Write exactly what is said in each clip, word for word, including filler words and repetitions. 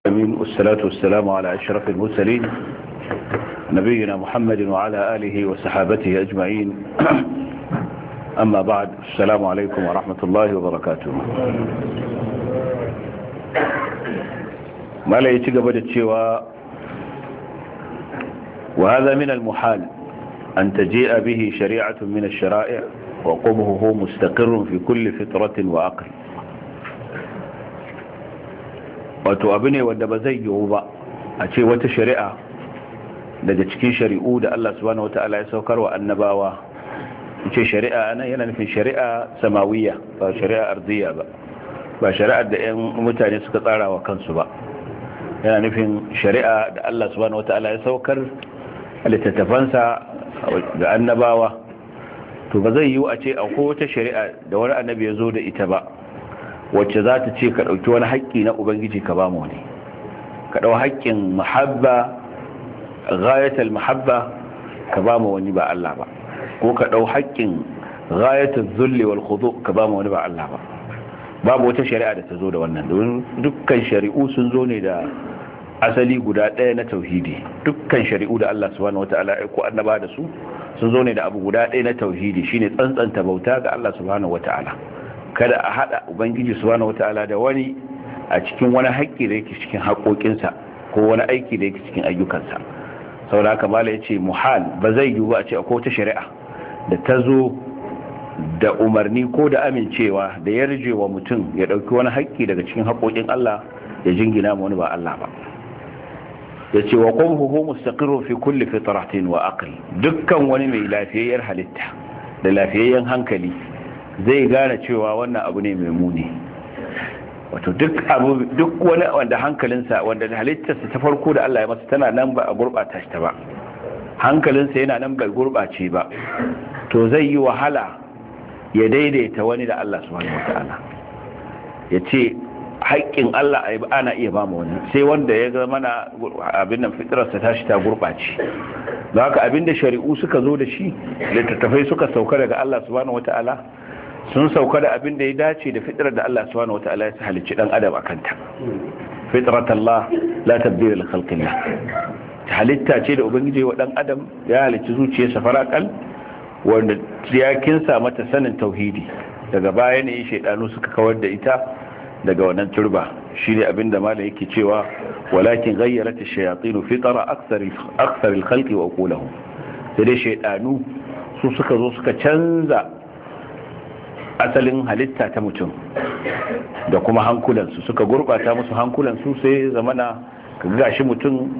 أمين والصلاة والسلام على أشرف المرسلين نبينا محمد وعلى آله وصحابته أجمعين أما بعد السلام عليكم ورحمة الله وبركاته. ما لا يتقبل الشواء وهذا من المحال أن تجيء به شريعة من الشرائع وقبهه مستقر في كل فطرة وعقل. wato abu ne wanda ba zai yiwu ba a ce wata shari'a daga cikin shari'u da Allah subhanahu wata'ala ya saukar wa annabawa, ce shari'a nan yana nufin shari'a samawiyya ba shari'a arziya ba ba shari'ar da 'yan mutane suka tsara wa kansu ba, yana nufin shari'a da Allah subhanahu wata'ala ya saukar a littattafansa ga annabawa. To ba zai yiwu a ce akwai wata shari'a da wani annabi ya zo da ita ba wacce za ta ce ka ɗauki wani haƙƙi na ubangiji ka ba mu ne, ka ɗau haƙƙin mahabba ghayatul mahabba ka ba mu wani ba Allah ba, ko ka ɗau haƙƙin ghayatul zulli wal khudu ka ba mu wani ba Allah ba. Babu wata shari'a da ta zo da wannan, domin dukkan shari'u sun zo ne da asali guda ɗaya na tauhidi. Dukkan shari'u da Allah subhanahu wataala ya ko annaba da su sun zo ne da abu guda ɗaya na tauhidi, shine tsantsanta bauta ga Allah subhanahu wataala. Kada a hada ubangiji subhanahu wataala da wani a cikin wani haƙƙi da yake cikin haƙoƙinsa ko wani aiki da yake cikin ayyukansa. Saboda haka mala yace muhal, ba zai yiwu ba a ce akwai wata shari'a da ta zo da umarni ko da amincewa da yarje wa mutum ya dauki wani haƙƙi daga cikin haƙoƙin Allah ya jingina ma wani ba Allah ba. Yace wa qawluhu mustaqirrun fi kulli fitratin wa aql, dukkan wani mai lafiyayyar halitta da lafiyayyen hankali zai gane cewa wannan abu ne mai muni. Wato duk abu duk wani wanda hankalinsa wanda halittarsa ta farko da Allah ya masa tana nan ba a gurbata shi ta ba, hankalinsa yana nan bai gurbace ba, to zai yi wahala ya daidaita wani da Allah subhanahu wataala, ya ce haƙƙin Allah ana iya ba mu wani sai wanda ya ga mana abin nan fitrarsa ta shi ta gurbace. don haka abinda shari'u suka zo da shi, littattafai suka sauka daga Allah subhanahu wataala, sun sauka da abin da ya dace da fitrar da Allah subhanahu wataala ya halicci dan adam akan ta. Fitratallah la tabdila li khalqillah, halitta ce da ubangiji wa dan adam ya halicci zuciyarsa farakal wanda ya kinsa mata sanin tauhidi. Daga baya ne shaydanu suka kawar da ita daga wannan turba. Shine abin da malai yake cewa walakin ghayyarat ash-shayatin fitra akthar akthar al-khalqi wa aqulahum, sai dai shaydanu su suka zo suka canza asalin halitta ta mutum da kuma hankulansu, suka gurbata musu hankulansu, sai zamana gashi mutum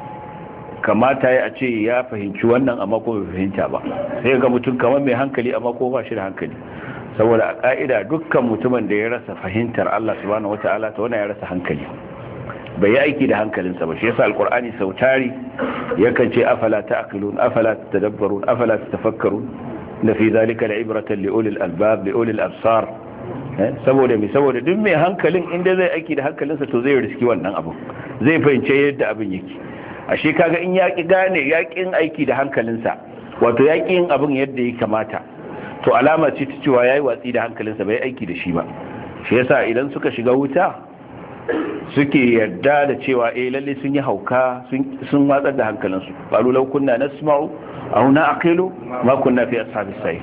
kamata ya ce ya fahimci wannan amma ko bai fahimta ba, sai ga mutum kamar mai hankali amma ko ba shi da hankali. Saboda a ka'ida dukkan mutumin da ya rasa fahimtar Allah subhanahu wataala ta wannan ya rasa hankali, bai yi aiki da hankalinsa ba. Shi yasa alqur'ani sautari yakan ce afala ta'qilun afala tadabbarun afala tatafakkarun da fi zalika la'ibratan li'ulil albab li'ulil absar. Saboda mai saboda duk mai hankalin inda zai aiki da hankalinsa to zai riski wannan abu, zai fahimce yadda abin yake. Ashe kaga in yaki gane yakin aiki da hankalinsa, wato yakin abin yadda ya kamata, to alama ce ta cewa yayi watsi da hankalinsa bai aiki da shi ba. Shi yasa idan suka shiga wuta suke yarda da cewa eh lalle sun yi hauka, sun watsar da hankalinsu. qalu law kunna nasma'u aw na'qilu ma kunna fi ashabis sayy,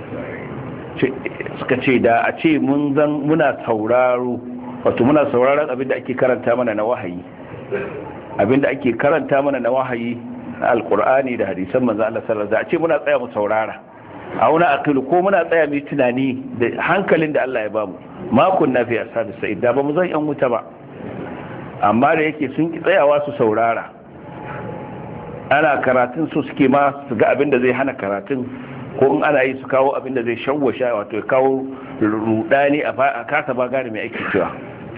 suka ce da a ce mun zan muna sauraro, wato muna sauraron abinda ake karanta mana na wahayi, abinda ake karanta mana na wahayi na alqur'ani da hadisan manzo Allah sallallahu alaihi wasallam, a ce muna tsaya mu saurara, aw na'qilu ko muna tsaya mu tunani da hankalin da Allah ya bamu, ma kunna fi ashabis sayy, da ba mu zan yan wuta ba. Amma da yake sun ki tsayawa su saurara, ana karatun su suke ma su ga abin da zai hana karatun, ko in ana yi su kawo abin da zai shawwasha, wato ya kawo rudani a kasa ba gane mai aiki cewa.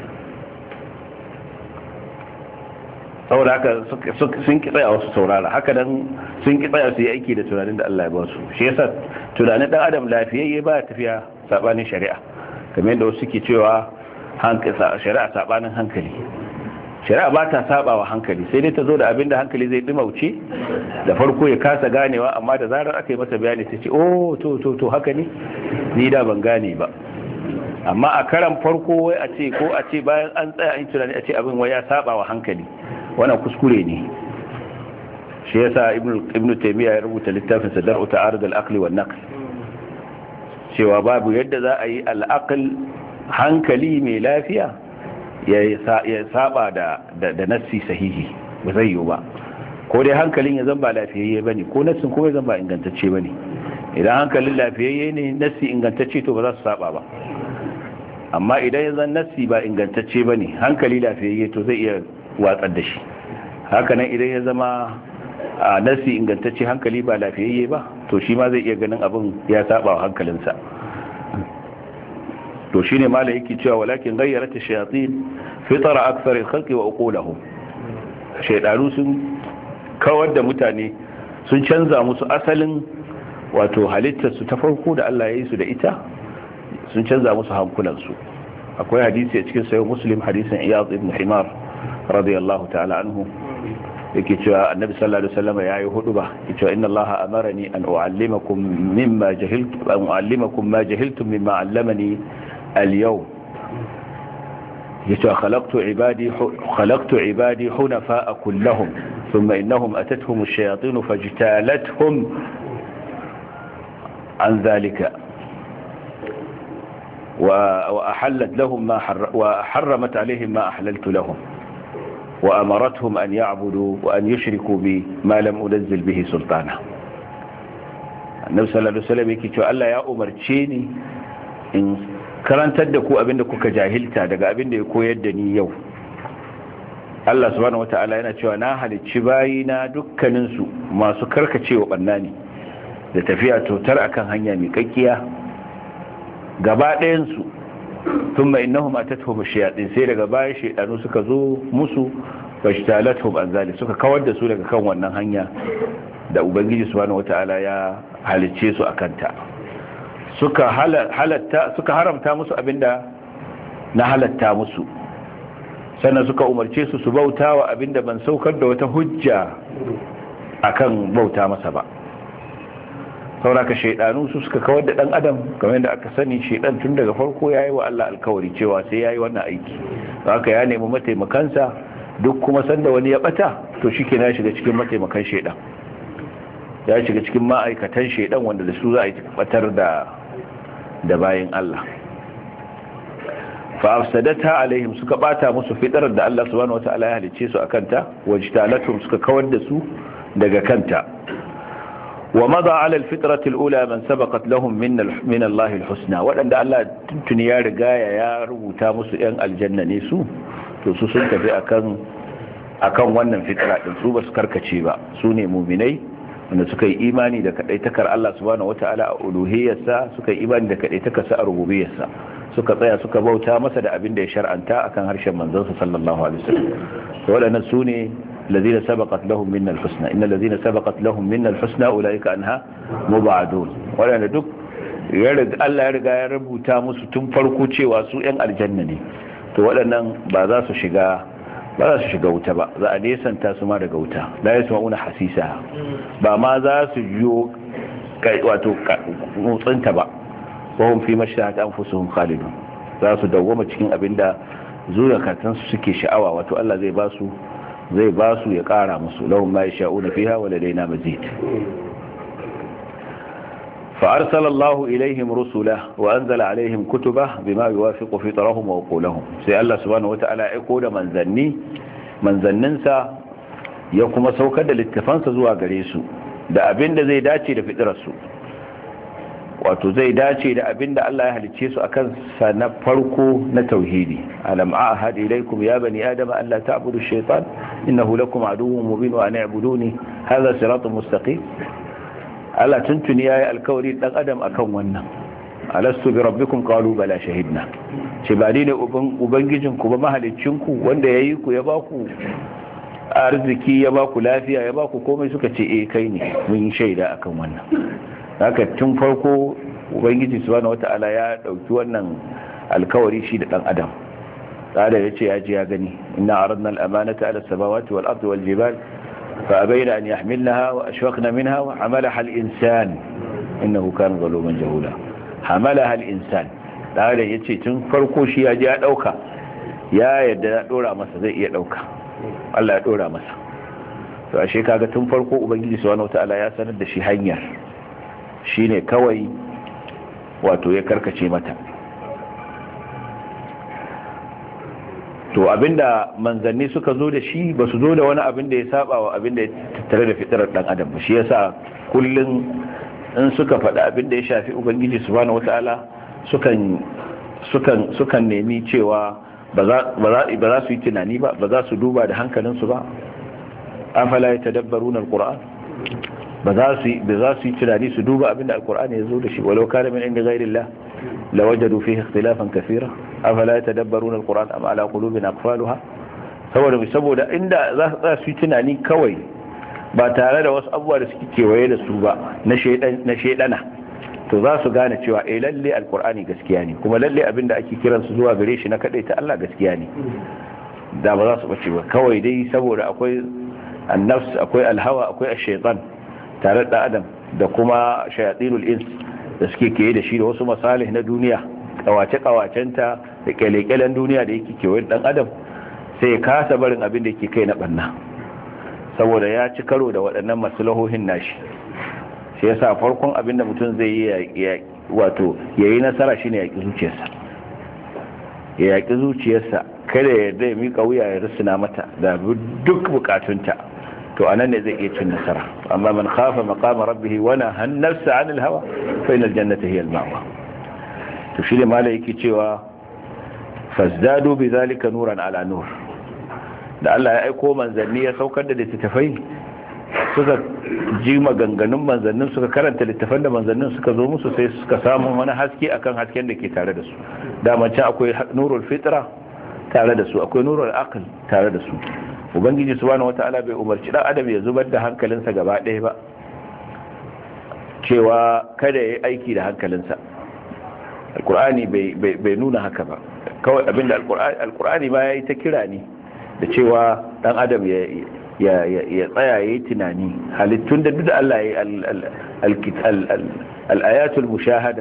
Saboda haka sun ki tsaya wasu saurara, haka nan sun ki tsaya su yi aiki da tunanin da Allah ya ba su. Shi yasa tunanin dan adam lafiyayye ba tafiya sabanin shari'a, kamar yadda wasu suke cewa shari'a sabanin hankali. Shari'a ba ta saba wa hankali, sai dai ta zo da abin da hankali zai dimauce da farko ya kasa ganewa, amma da zarar aka yi masa bayani sai ce oh to to to haka ne, ni da ban gane ba. amma a karan farko wai a ce ko a ce bayan an tsaya an tunani a ce abin wai ya saba wa hankali, wannan kuskure ne. shi yasa ibnu ibnu taymiya ya rubuta littafin sa dar'u ta'arud al-aql wa an-naql, cewa babu yadda za a yi al-aql hankali mai lafiya ya saba da da nassi sahihi, ba zai yi ba. ko dai hankalin ya zamba lafiyayye bane ko nassin ko ya zamba ingantacce bane. idan hankalin lafiyayye ne nassi ingantacce to ba za su saba ba, amma idan ya zan nassi ba ingantacce bane hankali lafiyayye to zai iya watsar da shi. haka nan idan ya zama a nassi ingantacce hankali ba lafiyayye ba to shi ma zai iya ganin abin ya saba wa hankalinsa. to shine malai yake cewa walakin ghayyarat ash-shayatin fitra akthar al-khalqi wa uqulahum, shaydanu sun kawar da mutane, sun canza musu asalin wato halittar su ta farko da Allah ya yi su da ita, sun canza musu hankulansu. akwai hadisi a cikin sahih muslim, hadisin iyad ibn himar radiyallahu ta'ala anhu, yake cewa annabi sallallahu alaihi wasallam yayi huduba, yake cewa inna allaha amarani an uallimakum mimma jahiltum an uallimakum ma jahiltum mimma allamani al-yawm. يتوى خلقت عبادي خلقت عبادي حنفاء كلهم ثم إنهم أتتهم الشياطين فاجتالتهم عن ذلك وأحلت لهم ما حر وحرمت عليهم ما أحللت لهم وأمرتهم أن يعبدوا وأن يشركوا بي ما لم أنزل به سلطانا. النبي صلى الله عليه وسلم يقول الله يا أمرتشيني إن karantar da ku abinda kuka jahilta daga abinda ya koyar da ni yau. Allah subhanahu wata'ala yana cewa na halicci bayina dukkaninsu masu karkacewa bannani da tafiya totar akan hanya mai kakkiya gaba ɗayansu, thumma innahum atatuhum ash-shayatin, sai daga baya shaydanu suka zo musu fashtalatuhum an zalik, suka kawar da su daga kan wannan hanya da ubangiji subhanahu wata'ala ya halicce su akan ta. suka halatta suka haramta musu abinda na halatta musu, sannan suka umarce su su bauta wa abinda ban saukar da wata hujja akan bauta masa ba. sauraka shaidanu su suka kawar da dan adam, kamar yadda aka sani shaidan tun daga farko yayi wa Allah alkawari cewa sai yayi wannan aiki, haka ya nemi mataimakansa, duk kuma sanda wani ya bata to shikenan ya shiga cikin mataimakan shaidan, ya shiga cikin ma'aikatan shaidan wanda da su za a yi batar da da bayin Allah. fa afsadata alaihim, suka bata musu fitrar da Allah subhanahu wataala ya halice su akanta, wajtalatum, suka kawar da su daga kanta. wa madha ala alfitrati alula man sabaqat lahum min min Allah alhusna, wadanda Allah tuntuni ya riga ya rubuta musu yan aljanna ne su, to su sun tafi akan akan wannan fitra din, su basu karkace ba, su ne mu'minai wanda suka yi imani da kadaitakar Allah subhanahu wataala a uluhiyyarsa, suka yi imani da kadaitakar sa a rububiyyarsa, suka tsaya suka bauta masa da abin da ya shar'anta akan harshen manzon sa sallallahu alaihi wasallam. to wadannan sune الذين سبقت لهم منا الحسنى إن الذين سبقت لهم منا الحسنى أولئك عنها مبعدون. ولا ندك يرد الله يرجع يربوتا musu tun farko cewa su yan aljanna ne, to waɗannan ba za su shiga ba za su shiga wuta ba, za a nesanta su ma daga wuta, la yasma'una hasisa, ba ma za su jiyo wato motsinta ba, wa hum fi mashtahat anfusuhum khalidun, za su dawwama cikin abinda zuriyatan su suke sha'awa, wato Allah zai ba su zai ba su ya kara musu, lahum ma yasha'una fiha wa ladaina mazid. fa arsala Allahu ilaihim rusula wa anzala alaihim kutuba bima yuwafiqu fitrahum wa uqulahum, sai Allah subhanahu wata'ala ya aiko da manzanni manzanninsa ya kuma saukar da littafansa zuwa gare su da abinda zai dace da fitrarsu, wato zai dace da abinda Allah ya halicce su akan sa na farko na tauhidi. alam a'had ilaykum ya bani adama an la ta'budu ash-shaytan innahu lakum aduwwun mubin wa an i'buduni hadha siratun mustaqim. Allah tuntuni yayi alkawari dan adam akan wannan, alastu bi rabbikum qalu bala shahidna, ce ba ni ne ubangijinku ba mahaliccinku wanda yayi ku ya baku arziki ya baku lafiya ya baku komai, suka ce eh kai ne, mun shaida akan wannan. haka tun farko ubangiji subhanahu wata'ala ya dauki wannan alkawari shi da dan adam. tsada yace ya ji ya gani, inna aradna al-amanata ala as-samawati wal ardi wal jibal fa abayna an yahmilnaha wa ashfaqna minha wa hamalaha al-insan innahu kana zaluman jahula. hamalaha al-insan, da adam ya ce tun farko shi ya ji ya dauka ya yadda ya dora masa zai iya dauka Allah ya dora masa to ashe kaga tun farko ubangiji subhanahu wataala ya sanar da shi hanyar shine kawai wato ya karkace mata. to abinda manzanni suka zo da shi ba su zo da wani abin da ya saba wa abin da ya tattare da fitarar dan adam ba. shi yasa kullun in suka faɗa abin da ya shafi ubangiji subhanahu wataala sukan sukan sukan nemi cewa ba za ba za su yi tunani ba ba za su duba da hankalinsu ba. afala yatadabbaruna alquran ba za su ba za su yi tunani su duba abin da alqur'ani ya zo da shi walau kana min inda ghairillah lawajadu fihi ikhtilafan kaseera afala yatadabbaruna alquran am ala qulubin aqfalha. saboda saboda inda za su yi tunani kawai ba tare da wasu abubuwa da suke kewaye da su ba na shaidan na shaidana to za su gane cewa eh lalle alqur'ani gaskiya ne kuma lalle abinda ake kiran su zuwa gare shi na kadaita Allah gaskiya ne. da ba za su bace ba kawai dai saboda akwai annafs akwai alhawa akwai ash-shaytan tare da adam da kuma shayatinul ins da suke kiyaye da shi da wasu masalih na duniya kawace kawacenta da kyalekyalen duniya da yake kewaye dan adam sai ya kasa barin abin da yake kai na banna saboda ya ci karo da waɗannan maslahohin nashi. shi yasa farkon abin da mutum zai yi wato yayi nasara shine yaki zuciyarsa ya yaki zuciyarsa kada ya yarda ya mika wuya ya rusuna mata da duk bukatunta to anan ne zai iya cin nasara. amma man khafa maqama rabbih wa nahaa an-nafsa 'anil hawa fa innal jannata hiya al-ma'wa. to shi ne malai yake cewa fazdadu bizalika nuran ala nur. da Allah ya aiko manzanni ya saukar da littafai suka ji maganganun manzannin suka karanta littafan da manzannin suka zo musu sai suka samu wani haske akan hasken da ke tare da su. daman can akwai nurul fitra tare da su akwai nurul aql tare da su. ubangiji subhanahu wataala bai umarci dan adam ya zubar da hankalinsa gaba ɗaya ba cewa kada ya yi aiki da hankalinsa. alkur'ani bai nuna haka ba kawai abinda alkur'ani ma ya yi ta kira ne da cewa dan adam ya tsaya ya yi tunani halittun da duk Allah ya yi al'ayatul mushahada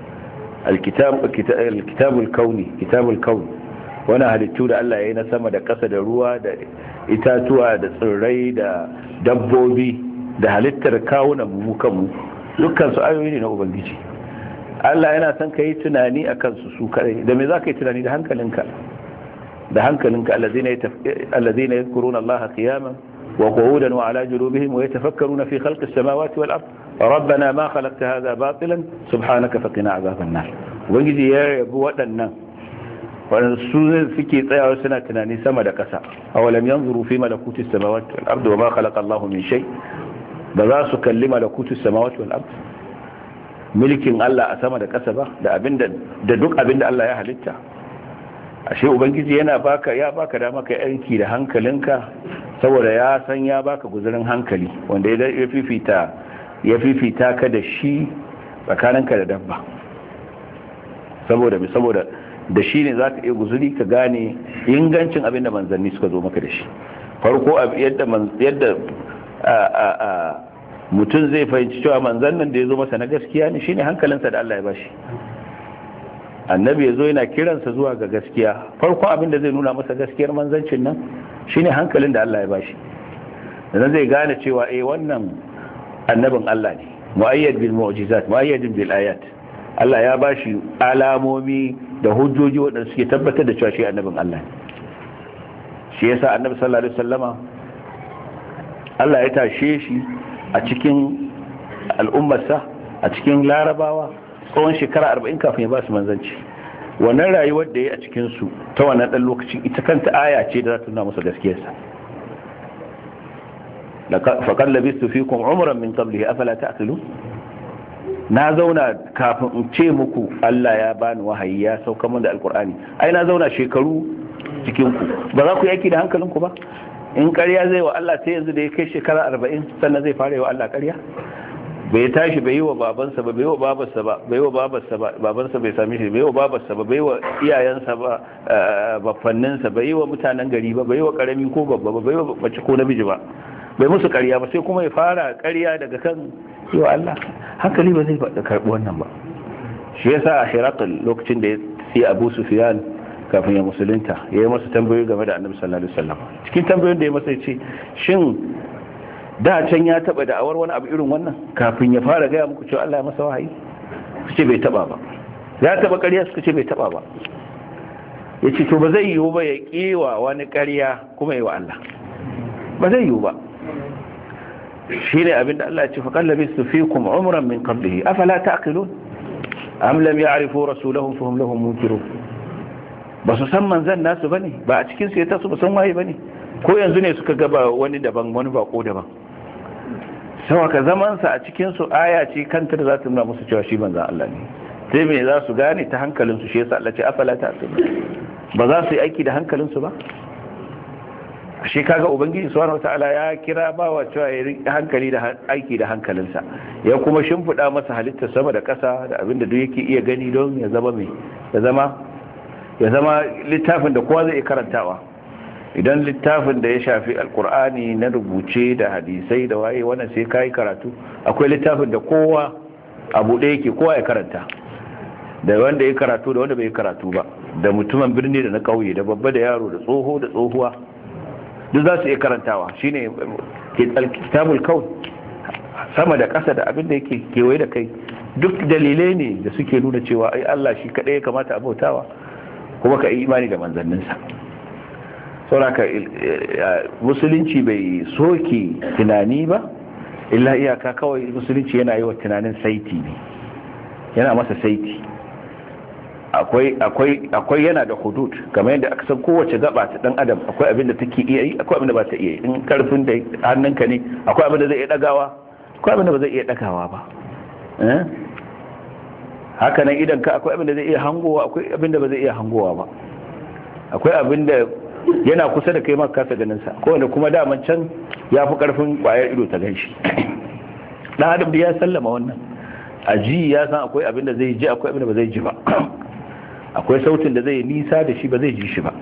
alkitabul kauni kitabul kauni wani halittu da Allah ya yi na sama da ƙasa da ruwa da itatuwa da tsirrai da dabbobi da halittar kawunan mu kanmu dukkan su ayoyi ne na ubangiji. Allah yana son ka yi tunani a kansu su kadai. da me za ka yi tunani da hankalinka da hankalinka allazina yadhkuruna Allah qiyaman wa qu'udan wa ala junubihim wa yatafakkaruna fi khalqi as-samawati wal ard rabbana ma khalaqta hadha batilan subhanaka faqina adhaban nar. ubangiji ya yabi waɗannan waɗanda su suke tsayawa suna tunani sama da ƙasa awalam yanzuru fi malakuti as-samawati wal ard wa ma khalaqa Allah min shay. ba za su kalli malakuti as-samawati wal ard mulkin Allah a sama da ƙasa ba da abinda da duk abinda Allah ya halitta. ashe ubangiji yana baka ya baka da maka yanki da hankalinka saboda ya san ya baka guzurin hankali wanda ya fifita ya fifita ka da shi tsakaninka da dabba saboda saboda da shi ne zaka iya guzuri ka gane ingancin abinda manzanni suka zo maka da shi. farko yadda yadda a a a mutum zai fahimci cewa manzan nan da ya zo masa na gaskiya ne shine hankalinsa da Allah ya bashi. annabi ya zo yana kiransa zuwa ga gaskiya farkon abin da zai nuna masa gaskiyar manzancin nan shine hankalin da Allah ya bashi. dan zai gane cewa eh wannan annabin Allah ne muayyad bil mu'jizat muayyad bil ayat. Allah ya bashi alamomi da hujjoji waɗanda suke tabbatar da cewa shi annabin Allah ne. shi yasa annabi sallallahu alaihi wasallama Allah ya tashe shi a cikin al'ummarsa a cikin larabawa tsawon shekara arba'in kafin ya ba su manzanci. wannan rayuwar da ya a cikinsu ta wannan ɗan lokacin ita kanta aya ce da za ta nuna masa gaskiyarsa. faƙar labistu fi kun umuran min qablihi afala ta'qilu. na zauna kafin in ce muku Allah ya bani wahayi ya sauka min da alqur'ani ai na zauna shekaru cikin ku ba za ku yi aiki da hankalinku ba. in ƙarya zai wa Allah sai yanzu da ya kai shekara arba'in sannan zai fara yi wa Allah ƙarya. bai tashi bai yi wa babansa ba bai yi wa babarsa ba bai yi wa babarsa ba babansa bai sami shi bai yi wa babarsa ba bai yi wa iyayensa ba baffanninsa bai yi wa mutanen gari ba bai yi wa karami ko babba ba bai yi wa mace ko namiji ba bai musu ƙarya ba sai kuma ya fara ƙarya daga kan yi wa Allah. hankali ba zai faɗa karɓi wannan ba. shi yasa a Hirakul lokacin da ya sai Abu Sufyan kafin ya musulunta ya yi masa tambayoyi game da Annabi sallallahu alaihi wasallam. Cikin tambayoyin da ya masa ce shin da can ya taba da'awar wani abu irin wannan kafin ya fara gaya muku cewa Allah ya masa wahayi? Su ce bai taba ba. Ya taba ƙarya? Suka ce bai taba ba. Ya ce to ba zai yiwu ba ya kewa wani ƙarya kuma yi wa Allah, ba zai yiwu ba. shi ne abinda Allah ya ce fa qallabi fiikum umran min qablihi afala ta'qilun am lam ya'rifu rasulahum fahum lahum munkirun. ba su san manzan nasu bane, ba a cikin su ya tasu ba san waye bane, ko yanzu ne suka gaba wani daban wani bako daban. sau ka zaman sa a cikin su aya ce kanta da za ta nuna musu cewa shi manzan Allah ne. sai me za su gane ta hankalin su? shi yasa Allah ce afala ta'qilun. ba za su yi aiki da hankalin su ba? shi kaga ubangiji subhanahu wataala ya kira bawa cewa ya yi hankali da aiki da hankalinsa, ya kuma shimfida masa halittar sama da ƙasa da abinda duk yake iya gani don ya zama mai ya zama ya zama littafin da kowa zai iya karantawa. idan littafin da ya shafi alkur'ani na rubuce da hadisai da waye wannan sai kai karatu, akwai littafin da kowa abu da yake kowa ya karanta, da wanda ya karatu da wanda bai karatu ba, da mutumin birni da na kauye, da babba da yaro, da tsoho da tsohuwa, duk za su iya karantawa. shine kitabul kaun, sama da ƙasa da abin da yake kewaye da kai, duk dalilai ne da suke nuna cewa ai Allah shi kaɗai ya kamata a bautawa, kuma ka yi imani da manzanninsa. sauraka musulunci bai soke tunani ba, illa iyaka kawai musulunci yana yi wa tunanin saiti ne, yana masa saiti. akwai akwai akwai yana da hudud, kamar yadda aka san kowace gaba ta dan adam akwai abin da take iya yi, akwai abin da ba ta iya yi. in karfin da hannunka ne akwai abin da zai iya dagawa, akwai abin da ba zai iya dagawa ba. eh haka nan idan ka akwai abin da zai iya hangowa, akwai abin da ba zai iya hangowa ba. akwai abin da yana kusa da kai ma kasa ganin sa, ko wanda kuma daman can ya fi karfin kwayar ido ta ganshi. dan adam da ya sallama wannan aji, ya san akwai abin da zai ji, akwai abin da ba zai ji ba. akwai sautin da zai nisa da shi ba zai ji shi ba.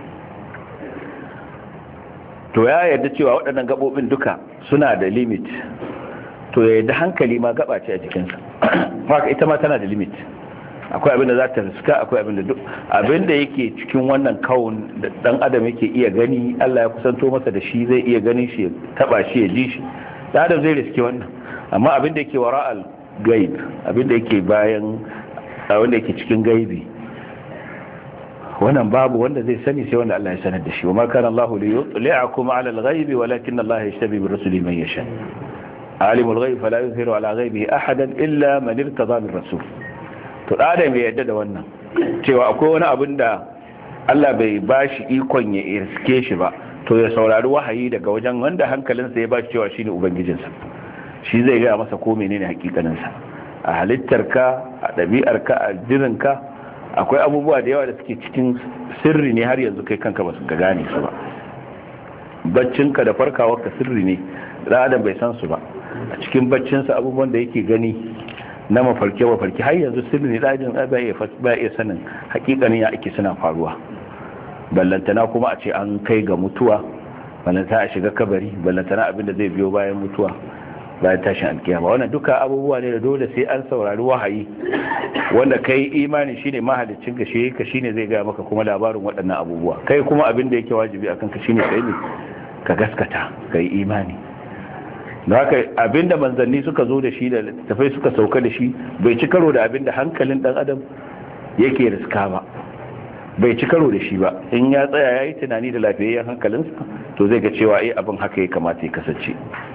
to ya yarda cewa waɗannan gabobin duka suna da limit, to ya yarda hankali ma gaba ce a jikinsa, haka ita ma tana da limit. akwai abin da za ta riska, akwai abin da duk abin da yake cikin wannan kawun da dan adam yake iya gani, Allah ya kusanto masa da shi, zai iya ganin shi, ya taba shi, ya ji shi, dan adam zai riske wannan. amma abin da yake wara'al gaib, abin da yake bayan, abin da yake cikin gaibi, wannan babu wanda zai sani sai wanda Allah ya sanar da shi. wa ma kana Allahu li yutli'akum 'ala al-ghaibi walakin Allah yashtabi bi rusuli man yasha. alimul ghaib fala yuzhiru 'ala ghaibihi ahadan illa man irtada min rasul. to da da mai yadda da wannan cewa akwai wani abin da Allah bai bashi ikon ya iske shi ba, to ya saurari wahayi daga wajen wanda hankalinsa ya bashi cewa shine ubangijinsa, shi zai ga masa ko menene hakikaninsa. a halittarka, a ɗabi'arka, a jirinka, akwai abubuwa da yawa da suke cikin sirri ne, har yanzu kai kanka ba su ga gane su ba. baccinka da farkawarka sirri ne, da adam bai san su ba. a cikin baccinsa abubuwan da yake gani na mafarki mafarki har yanzu sirri ne, da adam ba iya sanin hakikanin ya ake suna faruwa. ballantana kuma a ce an kai ga mutuwa, ballantana a shiga kabari, ballantana abin da zai biyo bayan mutuwa, bayan tashin alkiyama. wannan duka abubuwa ne da dole sai an saurari wahayi, wanda kai imani shine mahalicin ka, shi ka shine zai ga maka kuma labarin waɗannan abubuwa. kai kuma abin da yake wajibi akan ka shine kai ne ka gaskata, kai imani. don haka abinda manzanni suka zo da shi da tafai suka sauka da shi bai ci karo da abinda hankalin dan adam yake riska ba, bai ci karo da shi ba. in ya tsaya yayi tunani da lafiyayyen hankalinsa, to zai ga cewa eh abin haka ya kamata ya kasance.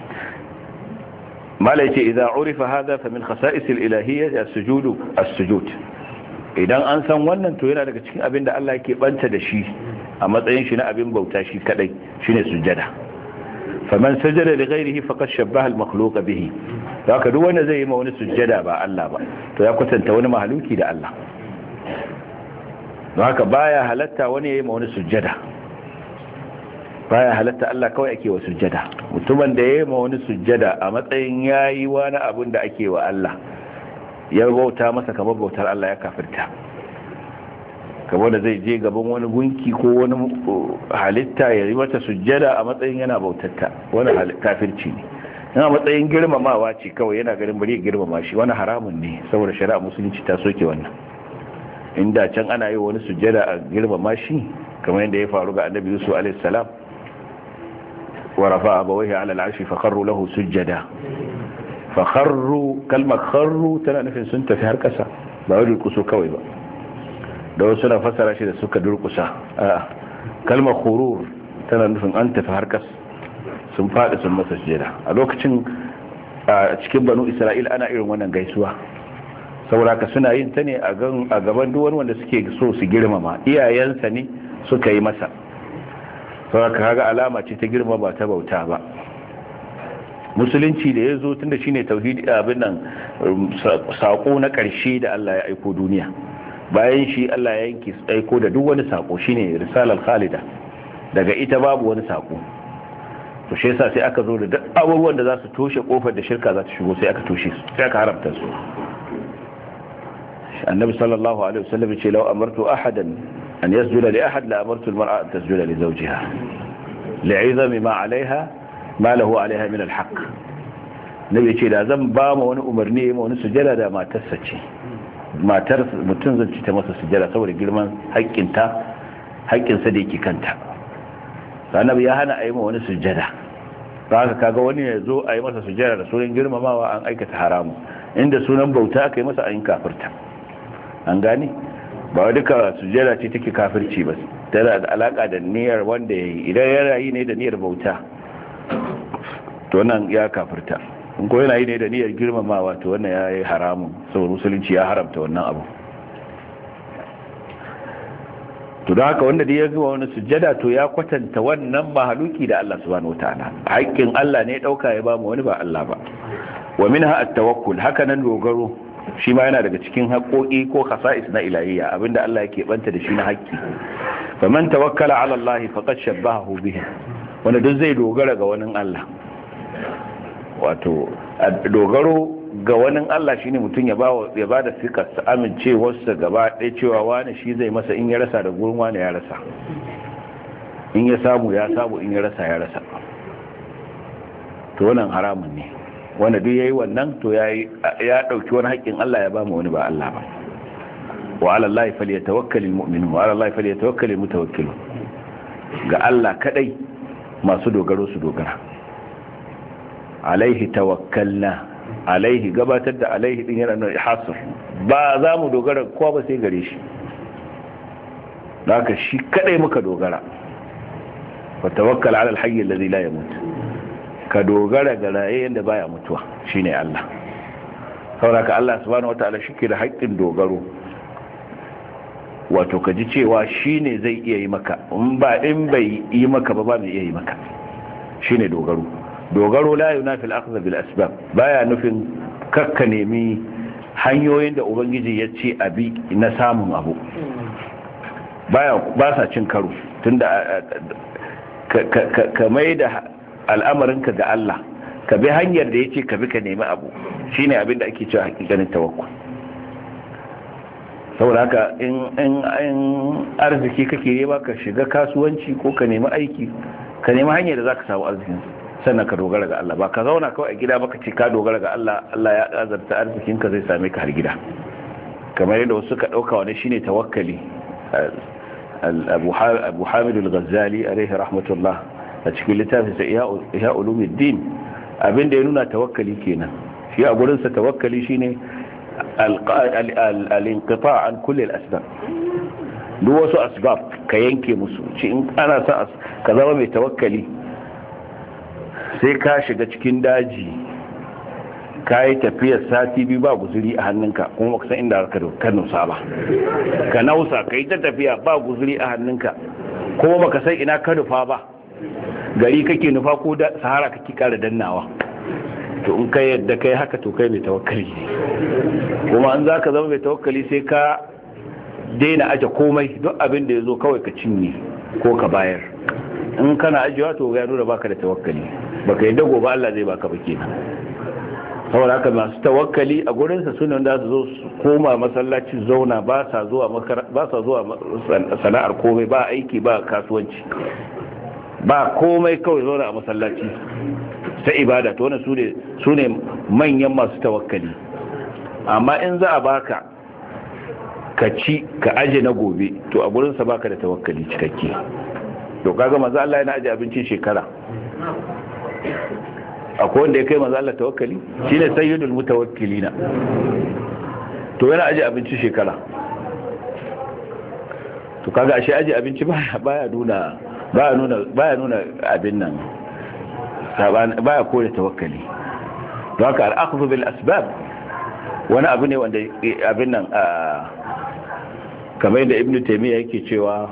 malai ce idan urifa hada fa min khasa'is al-ilahiyyah as-sujud as-sujud. idan an san wannan, to yana daga cikin abin da Allah yake banta da shi a matsayin shi na abin bauta shi kadai, shine sujada. faman sajada li ghayrihi faqad shabbaha al-makhluq bihi. haka duk wanda zai yi ma wani sujada ba Allah ba, to ya kwatanta wani mahaluki da Allah. don haka baya halatta wani ya yi ma wani sujada, baya halatta Allah kawai ake wa sujjada. mutumin da ya yi ma wani sujjada a matsayin ya yi wani abin da ake wa Allah, ya bauta masa kamar bautar Allah, ya kafirta. kamar da zai je gaban wani gunki ko wani halitta ya yi mata sujjada a matsayin yana bautatta, wani kafirci ne. yana matsayin girmamawa ce kawai yana ganin bari ya girmama shi wani haramun ne saboda shari'a musulunci ta soke wannan. Inda can ana yi wani sujjada a girmama shi kamar yadda ya faru ga annabi Yusuf alaihi salam wa rafa'a abawayhi ala al'arshi fa kharru lahu sujjada fa kharru kalmar kharru tana nufin sun tafi har kasa ba wai durkuso kawai ba da wasu na fassara shi da suka durkusa a kalmar khurur tana nufin an tafi har kasa sun faɗi sun masa sujjada. A lokacin a cikin banu Isra'il ana irin wannan gaisuwa saboda ka suna yin ta ne a gaban duk wani wanda suke so su girmama iyayensa ne suka yi masa saboda ka kaga alama ce ta girma ba ta bauta ba. Musulunci da ya zo tunda shine tauhidi abin nan sako na ƙarshe da Allah ya aiko duniya, bayan shi Allah ya yanke aiko da duk wani sako shine risalar khalida, daga ita babu wani sako. To shi yasa sai aka zo da duk abubuwan da za su toshe kofar da shirka za ta shigo sai aka toshe su, sai aka haramta su. Annabi sallallahu alaihi wasallam ya ce law amartu ahadan an yasjuda li ahad la amartu al-mar'a an tasjuda li zawjiha li'izami ma 'alayha ma lahu 'alayha min al-haqq. Nabi ya ce da zan ba ma wani umarni ma wani sujada da matarsa ce, matar mutum zan ci ta masa sujada saboda girman haƙƙinta haƙƙinsa da yake kanta. Annabi ya hana a yi ma wani sujada, ba haka kaga wani ya zo a yi masa sujada da sunan girmamawa an aikata haramu, inda sunan bauta aka yi masa an kafirta. An gane ba duka sujada ce take kafirci ba, tana da alaka da niyyar wanda ya yi. Idan yana yi ne da niyyar bauta to nan ya kafirta, in ko yana yi ne da niyyar girmamawa to wannan ya yi haramun saboda musulunci ya haramta wannan abu. To da haka wanda da ya zuwa wani sujjada to ya kwatanta wannan mahaluki da Allah subhanahu wataala, haƙƙin Allah ne dauka ya ba mu wani ba Allah ba. Wa minha at-tawakkul, haka nan dogaro shi ma yana daga cikin haƙoƙi ko khasa'is na ilahiyya, abinda Allah yake banta da shi na haƙƙi. Faman tawakkala ala Allah faqad shabbahu bihi, wanda duk zai dogara ga wani Allah, wato dogaro ga wani Allah shine mutum ya bawa ya bada fikar sa amincewarsa gaba ɗaya cewa wani shi zai masa, in ya rasa da gurin wani ya rasa, in ya samu ya samu, in ya rasa ya rasa. To wannan haramun ne, wanda duk yayi wannan to yayi ya dauki wani haƙƙin Allah ya ba mu wani ba Allah ba. Wa ala Allah falyatawakkalul mu'minun wa ala Allah falyatawakkalul mutawakkilun. Ga Allah kadai masu dogaro su dogara. Alaihi tawakkalna, alaihi gabatar da alaihi din yana nuna ihasar, ba za mu dogara kowa ba sai gare shi, da haka shi kadai muka dogara. Wa tawakkal ala alhayy alladhi la yamut, ka dogara ga raye yanda baya mutuwa shine Allah. saboda Allah subhanahu wataala shike da haƙƙin dogaro, wato ka ji cewa shine zai iya yi maka, in ba in bai yi maka ba ba mai iya yi maka, shine dogaro. Dogaro la yunafi al-akhdh bil asbab, baya nufin kakka nemi hanyoyin da ubangiji ya ce abi na samun abu, baya ba sa cin karo, tunda ka mai da al'amarinka ga Allah, ka bi hanyar da yace ka bi ka nemi abu, shine abin da ake cewa hakikanin tawakkul. saboda haka in in arziki kake yi ba ka shiga kasuwanci ko ka nemi aiki, ka nemi hanyar da zaka samu arzikin, sannan ka dogara ga Allah. Ba ka zauna kawai a gida ba ka ce ka dogara ga Allah, Allah ya azarta arzikinka zai same ka har gida, kamar yadda wasu ka dauka wani shine tawakkali. Abu Hamid al-Ghazali alaihi rahmatullah a cikin littafinsa Ihya Ulumuddin abinda ya nuna tawakkali kenan. Shi a gurin sa tawakkali shine al-inqita' an kulli al-asbab, duk wasu asbab ka yanke musu. Shi in ana sa ka zama mai tawakkali, sai ka shiga cikin daji ka yi tafiyar sati biyu ba guzuri a hannunka, kuma baka san inda ka nusa ba, ka nausa ka yi ta tafiya ba guzuri a hannunka, kuma baka san ina ka nufa ba, gari kake nufa ko da sahara kake kara dannawa. To in kai yadda kai haka to kai mai tawakkali ne. Kuma an za ka zama mai tawakkali sai ka daina aje komai, duk abin da ya zo kawai ka cinye ko ka bayar. In kana ajiyewa to ya nuna baka da tawakkali, baka yadda gobe Allah zai baka ba kenan. Saboda haka masu tawakkali a gurinsa sunan da su zo su koma masallaci zauna, ba sa zuwa ba sa zuwa sana'ar komai, ba aiki ba kasuwanci ba komai, kawai zauna a masallaci ta ibada to wannan sune sune manyan masu tawakkali. Amma in za a baka ka ci ka aje na gobe to a gurin sa baka da tawakkali cikakke. To kaga manzo Allah yana aje abincin shekara, akwai wanda ya kai manzo Allah tawakkali? Shine sayyidul mutawakkilina. To yana aje abincin shekara. To kaga ashe aje abinci baya baya nuna baya nuna baya nuna abin nan baya kore tawakkali. Don haka al-akhdhu bil asbab wani abu ne wanda abin nan kamar yadda Ibn Taymiyyah yake cewa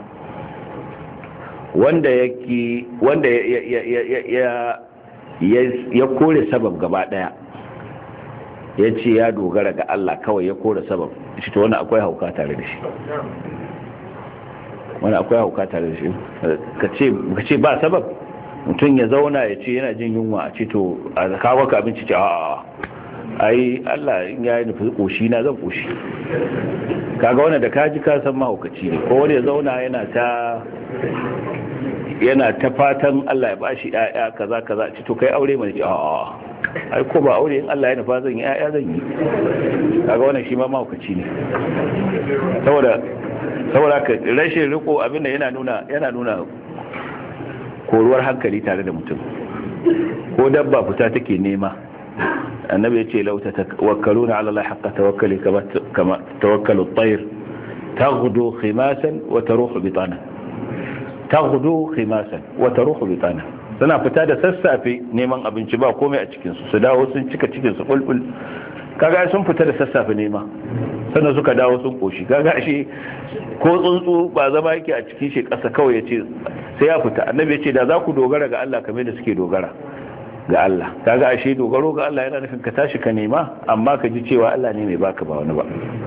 wanda yake wanda ya ya ya ya kore sabab gaba daya yace ya dogara ga Allah kawai ya kore sabab shi to wannan akwai hauka tare da shi wani akwai hauka tare da shi ka ce ba sabab mutum ya zauna ya ce yana jin yunwa a ce to a kawo ka abinci ce a ai Allah in ya yi nufi koshi na zan koshi kaga wani da kaji ka san mahaukaci ne. Ko wani ya zauna yana ta yana ta fatan Allah ya bashi ƴaƴa kaza kaza ce to kai aure mai ce a ai ko ba aure in Allah ya nufa zan yi ƴaƴa zan yi kaga wannan shi ma mahaukaci ne. saboda saboda ka rashin riko abinda yana nuna yana nuna koruwar hankali tare da mutum. Ko dabba fita take nema annabi ya ce lau tatawakkaluna ala Allah haqqa tawakkali kama tawakkalu at-tayr taghdu khimasan wa taruhu bitana taghdu khimasan wa taruhu bitana suna fita da sassafe neman abinci ba komai a cikin su su dawo sun cika cikin su bulbul kaga sun fita da sassafe nema sannan suka dawo sun koshi kaga shi ko tsuntsu ba zama yake a cikin shi kasa kawai yace sai ya fita. Annabi yace da za ku dogara ga Allah kamar da suke dogara ga Allah kaga ashe dogaro ga Allah yana nufin ka tashi ka nema amma ka ji cewa Allah ne mai baka ba wani ba.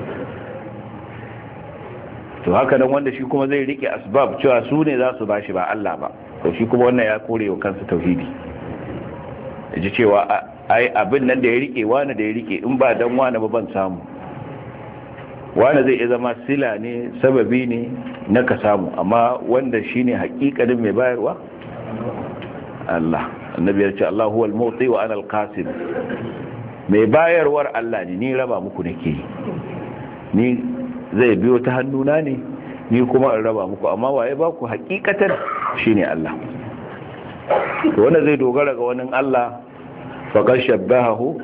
To haka nan wanda shi kuma zai rike asbab cewa su ne za su bashi ba Allah ba to shi kuma wannan ya kore wa kansa tauhidi. Ji cewa ai abin nan da ya rike wani da ya rike in ba dan wani ba ban samu wani zai iya zama sila ne sababi ne na ka samu amma wanda shine hakikanin mai bayarwa Allah. Annabi ya ce Allah huwal mu'ti wa ana al-qasim. Mai bayarwar Allah ne ni raba muku nake ni zai biyo ta hannuna ne ni kuma in raba muku amma waye ba ku hakikatan shine Allah. To wanda zai dogara ga wani Allah faqad shabbahu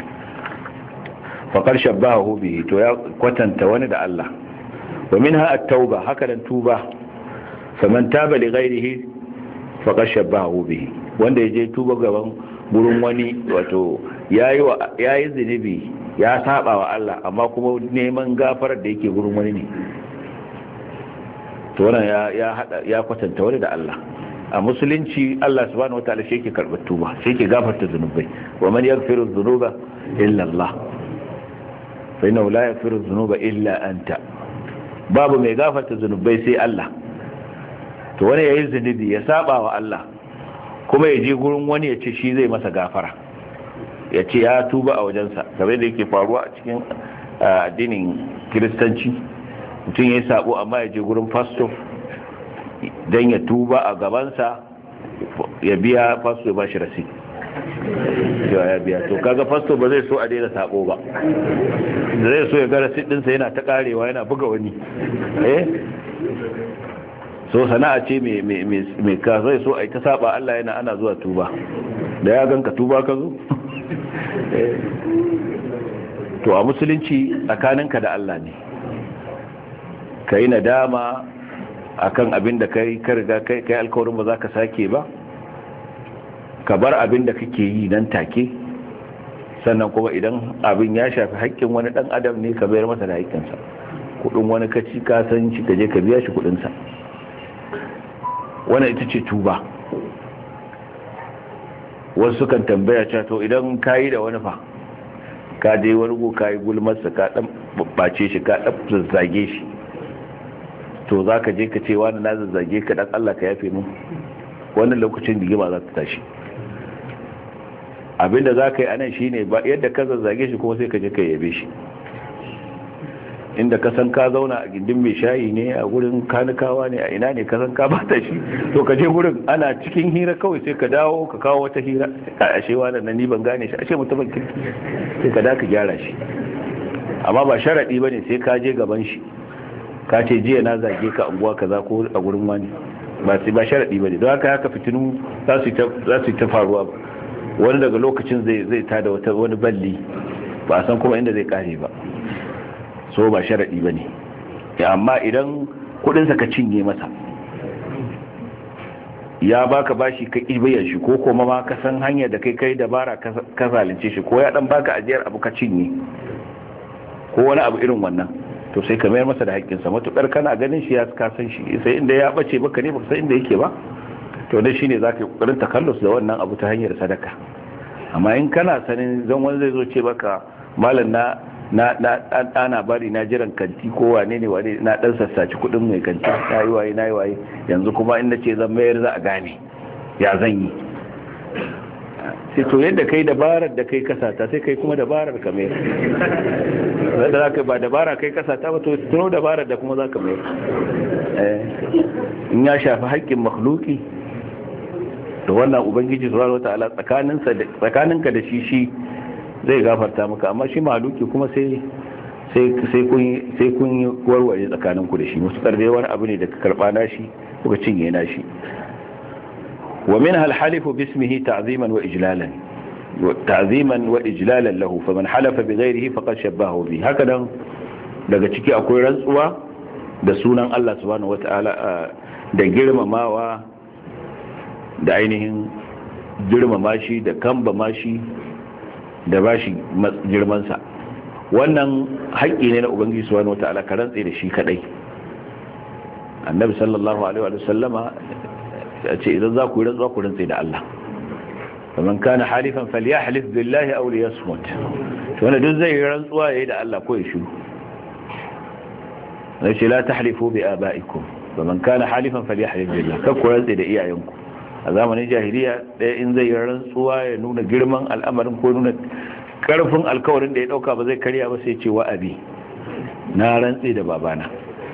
faqad shabbahu bihi to ya kwatanta wani da Allah. Wa minha at-tauba haka dan tuba faman taba li ghayrihi faqad shabbahu bihi wanda yaje tuba gaban gurin wani wato yayi yayi zinubi ya saba wa Allah amma kuma neman gafarar da yake gurin wani ne to wannan ya ya hada ya kwatanta wani da Allah. A musulunci Allah subhanahu wataala shi yake karbar tuba shi yake gafarta zunubai wa man yaghfiru dhunuba illa Allah fa innahu la yaghfiru dhunuba illa anta babu mai gafarta zunubai sai Allah. To wani yayin zunubi ya saba wa Allah kuma ya je gurin wani ya ce shi zai masa gafara ya ce ya tuba a wajensa kamar da yake faruwa a cikin addinin kiristanci mutum ya yi sabo amma ya je gurin pastor don ya tuba a gabansa ya biya pastor ya ba shi rasi ya biya. To kaga pastor ba zai so a daina sabo ba zai so ya ga rasi dinsa yana ta karewa yana buga wani eh so sana'a ce mai ka zai so a yi ta saba Allah yana ana zuwa tuba da ya ganka tuba ka zo. To a musulunci tsakaninka da Allah ne ka yi nadama akan abin da kai karga kai alkawarin ba za ka sake ba ka bar abin da kake yi nan take sannan kuma idan abin ya shafi haƙƙin wani ɗan adam ne ka bayar masa da haƙƙinsa kudin wani kaci ka san shi ka je ka biya shi kudinsa wannan ita ce tuba. Wasu kan tambaya cewa to idan kayi da wani fa ka je wani go kayi gulmarsa ka dan babbace shi ka dan zazzage shi to zaka je ka ce wani na zazzage ka dan Allah ka yafe mu wannan lokacin digima za ta tashi. Abinda zaka yi anan shine ba yadda ka zazzage shi kuma sai ka je ka yabe shi inda ka san ka zauna a gindin mai shayi ne, a gurin kanikawa ne, a ina ne ka san ka bata shi, to ka je gurin ana cikin hira kawai sai ka dawo ka kawo wata hira, a ashe wannan ni ban gane shi, ashe mutumin kirki, sai ka da ka gyara shi. amma ba sharadi bane sai ka je gaban shi ka ce jiya na zage ka unguwa kaza ko a gurin wani, ba sai ba sharadi bane. don haka haka fitinu za su ta za su ta faruwa, wani daga lokacin zai zai tada wata wani balli ba a san kuma inda zai kare ba, so ba sharadi bane. amma idan kudin sa ka cinye masa, ya baka bashi ka kibayan shi, ko kuma ma ka san hanyar da kai kai dabara ka zalunce shi, ko ya dan baka ajiyar abu ka cinye, ko wani abu irin wannan, to sai ka mayar masa da haƙƙinsa. matukar kana ganin shi ya ka san shi, sai inda ya bace baka ne baka san inda yake ba, to dai shine zaka yi kokarin takallus da wannan abu ta hanyar sadaka. amma in kana sanin zan wani zai zo ce baka malam na na na ana bari na jiran kanti ko wane ne wane na dan sassaci kudin mai kanti, nayi waye nayi waye yanzu kuma in nace zan mayar za a gane ya zan yi. sai to yadda kai dabarar da kai kasata sai kai kuma dabarar ka mai da zaka ba dabara kai kasata ba, to tuno dabarar da kuma zaka mai. eh in ya shafi haƙƙin makhluki to wannan ubangiji subhanahu wataala tsakaninsa da tsakaninka da shi shi zai gafarta maka, amma shi mahaluki kuma sai sai sai kun sai kun warware tsakaninku da shi, musu karbe wani abu ne da ka karba nashi kuka cinye nashi. ومنها الحلف باسمه تعظيما وإجلالا تعظيما وإجلالا له، فمن حلف بغيره فقد شبهه به. هكذا daga ciki akwai rantsuwa da sunan Allah subhanahu wataala da girmamawa da ainihin girmama shi da kambama shi da bashi girman sa. wannan haƙƙi ne na ubangiji subhanahu wataala ka rantse da shi kadai. annabi sallallahu alaihi wa sallama a ce idan za ku yi rantsuwa ku rantse da Allah, faman kana halifan falyahlif billahi aw liyasmut. to wanda duk zai yi rantsuwa yayi da Allah ko ya shiru. sai ce la tahlifu bi abaikum, faman kana halifan falyahlif billah, kar ku rantse da iyayenku. a zamanin jahiliya ɗaya in zai yi rantsuwa ya nuna girman al'amarin ko nuna karfin alkawarin da ya dauka ba zai karya ba, sai ce wa abi, na rantse da babana.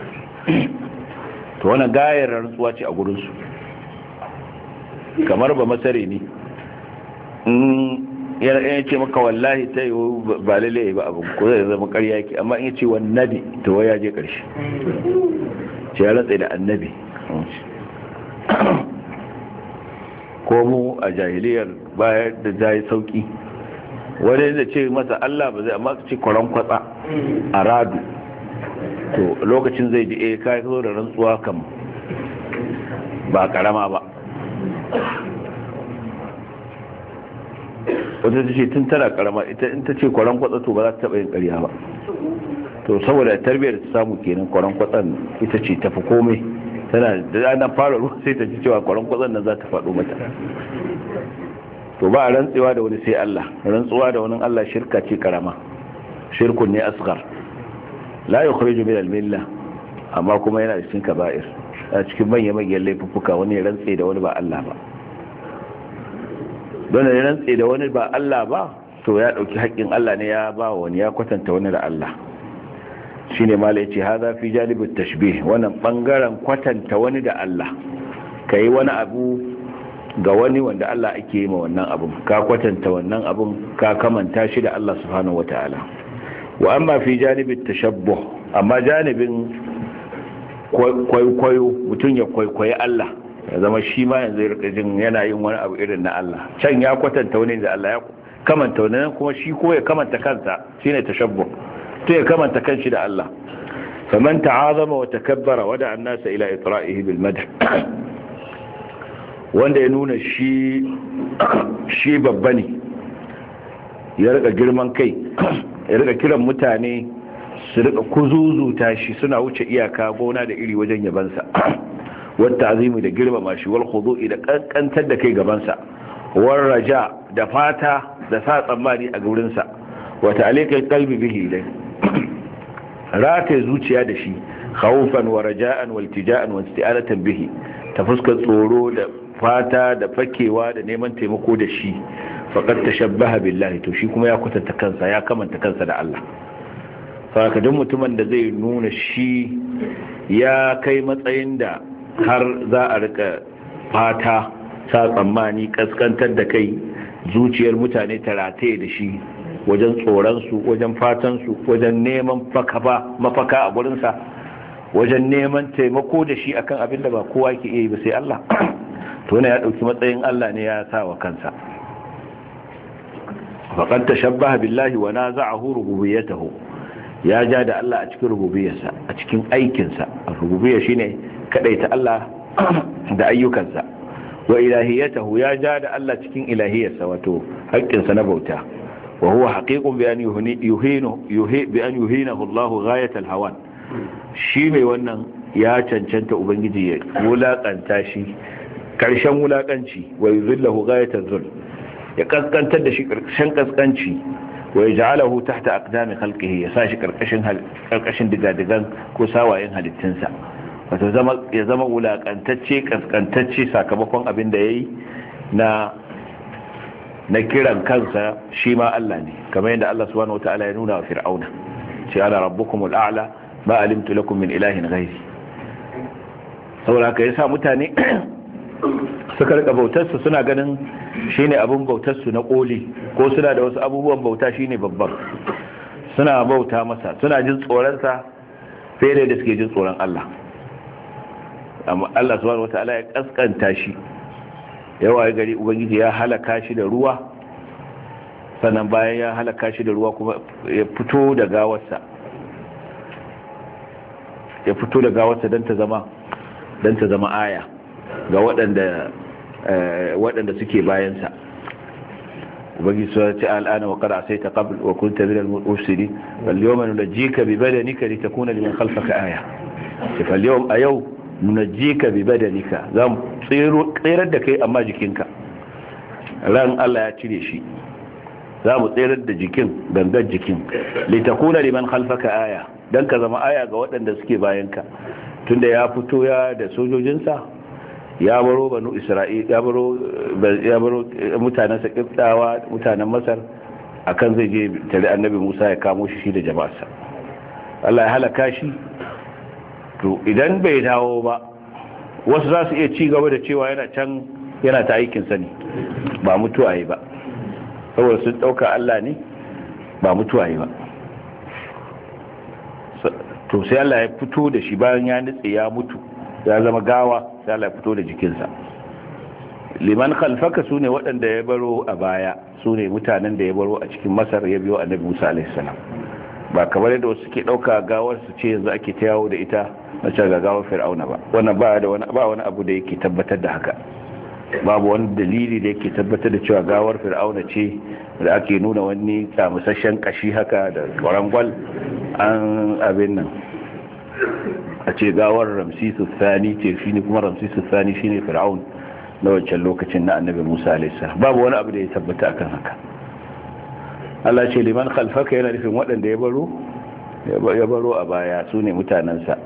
to wannan gayar rantsuwa ce a gurin su, kamar ba masare ne in ya ce maka wallahi ta yi ba lalle ba abu ko zai zama karya yake, amma in ya ce wannabi to waya je karshe, ce ya rantsa da annabi. ko mu a jahiliyar bayar da zai sauki, wani da ce masa Allah ba zai, amma ce kwaron kwatsa a radu, to lokacin zai ji eh ka zo da rantsuwa kam ba karama ba. wata ta ce tun tana karama ita in ta ce kwaron kwatsa to ba za ta taɓa yin ƙarya ba, to saboda tarbiyyar ta samu kenan kwaron kwatsan ita ce tafi komai, tana da ana fara ruwa sai ta ji cewa kwaron kwatsan nan za ta faɗo mata. to ba a rantsewa da wani sai Allah, rantsuwa da wani Allah shirka ce karama, shirkun ne asghar la yukhriju min al-milla, amma kuma yana cikin kaba'ir, a cikin manya-manyan laifuka wani ya rantse da wani ba Allah ba. don ya rantse da wani ba Allah ba to ya dauki haƙƙin Allah ne ya ba wani, ya kwatanta wani da Allah. shine mala yace hadha fi jalibut tashbih, wannan bangaren kwatanta wani da Allah, kai wani abu ga wani wanda Allah ake yi ma wannan abun, ka kwatanta wannan abun ka kamanta shi da Allah subhanahu wataala. wa amma fi janibit tashabbuh, amma janibin kwaikwayo, mutum ya kwaikwayi Allah ya zama shi ma yanzu ya rika jin yana yin wani abu irin na Allah, can ya kwatanta wani da Allah, ya kamanta wani kuma shi ko ya kamanta kansa, shine tashabbuh, to ya kamanta kanshi da Allah. faman ta'azama wa takabbara wada an-nasa ila itra'ihi bil madh, wanda ya nuna shi shi babba ne, ya rika girman kai, ya rika kiran mutane su rika kuzuzuta shi, suna wuce iyaka gona da iri wajen yabansa, wata azimi da girmama shi, wal khudu'i da kankantar da kai gabansa, war raja da fata da sa tsammani a gurinsa, wata alaikal qalbi bihi da rata zuciya da shi, khawfan wa raja'an wa iltija'an wa isti'anatan bihi, ta fuskar tsoro da fata da fakewa da neman taimako da shi, faqad tashabbaha billahi, to shi kuma ya kwatanta kansa, ya kamanta kansa da Allah. saka duk mutumin da zai nuna shi ya kai matsayin da har za a rika fata sa tsammani kaskantar da kai zuciyar mutane ta rataye da shi wajen tsoronsu wajen fatansu wajen neman mafaka a gurinsa wajen neman taimako da shi akan abin da ba kowa ke iya yi ba sai Allah to ne ya dauki matsayin Allah ne ya sa wa kansa faqad tashabbaha billahi wa naza'ahu rububiyyatahu ya ja da Allah a cikin rububiyarsa a cikin aikinsa rububiyya shine kadaita Allah da ayyukansa wa ilahiyatahu ya ja da Allah cikin ilahiyarsa wato haƙƙinsa na bauta wa huwa haqiqun bi an yuhinu yuhi bi an yuhinahu Allah ghayat al-hawan shi mai wannan ya cancanta ubangiji ya wulakanta shi karshen wulakanci wa yuzillahu ghayat al-zul ya kaskantar da shi karshen kaskanci wa yaj'aluhu tahta aqdami khalqihi ya sashi karkashin karkashin digadigan ko sawayen halittunsa wato zama ya zama wulakantacce kaskantacce sakamakon abin da yayi na na kiran kansa shi ma Allah ne kamar yadda Allah subhanahu wataala ya nuna wa fir'auna ce ana rabbukumul a'la ma alimtu lakum min ilahin ghairi saboda ka yasa mutane suka rika bautar su suna ganin shine abun bautar su na koli ko suna da wasu abubuwan bauta shine babban suna bauta masa suna jin tsoron sa fiye da suke jin tsoron Allah amma Allah subhanahu wataala ya kaskanta shi yawa gari ubangiji ya halaka shi da ruwa sannan bayan ya halaka shi da ruwa kuma ya fito da gawarsa ya fito da gawarsa don ta zama don ta zama aya ga waɗanda waɗanda suke bayansa ubangiji sai ya ce al'ana wa qad asayta qabl wa kunta min al-mufsidin wal yawma nunajjika bi badanika litakuna liman khalfaka aya fal yawm ayaw nunajjika bi badanika zam tsirar da kai amma jikinka ran Allah ya cire shi za mu tsirar da jikin gangar jikin litakuna liman khalfaka aya dan ka zama aya ga waɗanda suke bayanka tunda ya fito ya da sojojinsa ya baro banu isra'il ya baro ya baro mutanen sa kiftawa mutanen masar akan zai je tare annabi Musa ya kamo shi shi da jama'arsa Allah ya halaka shi to idan bai dawo ba wasu za su iya ci gaba da cewa yana can yana ta aikin sa ne ba mutuwa yi ba saboda sun dauka Allah ne ba mutuwa yi ba to sai Allah ya fito da shi bayan ya nitse ya mutu ya zama gawa sai Allah ya fito da jikinsa liman khalfaka sune waɗanda ya baro a baya sune mutanen da ya baro a cikin Masar ya biyo annabi Musa alaihi salam ba kamar yadda wasu ke dauka gawar su ce yanzu ake ta yawo da ita na ce ga gawar Fir'auna ba wannan ba da wani ba wani abu da yake tabbatar da haka babu wani dalili da yake tabbatar da cewa gawar Fir'auna ce da ake nuna wani tsamusasshen kashi haka da kwarangwal an abin nan a ce gawar Ramsisu Thani ce shine kuma Ramsisu Thani shine Fir'aun na wancan lokacin na annabi Musa alaihi salam babu wani abu da ya tabbata akan haka Allah ce liman khalfaka yana nufin waɗanda ya baro ya baro a baya su ne mutanensa